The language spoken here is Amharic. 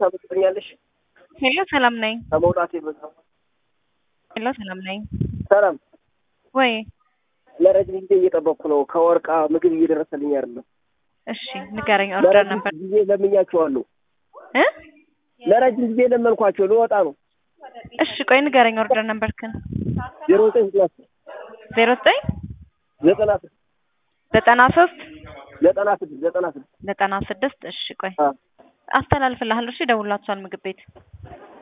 ታመጣኛለሽ? ሄሎ ሰላም ነኝ። ከመውጣቴ በዛው ሄሎ ሰላም ነኝ። ሰላም ወይ ለረጅም ጊዜ እየጠበቅኩ ነው። ከወርቃ ምግብ እየደረሰልኝ አይደለም። እሺ ንገረኝ። ኦርደር ነበር ጊዜ ለምኛቸዋለሁ። ለረጅም ጊዜ ለመንኳቸው ልወጣ ነው። እሺ ቆይ ንገረኝ። ኦርደር ነበርክን? 09 96 እሺ ቆይ አስተላልፍልሃለሁ። እሺ ደውላችኋል ምግብ ቤት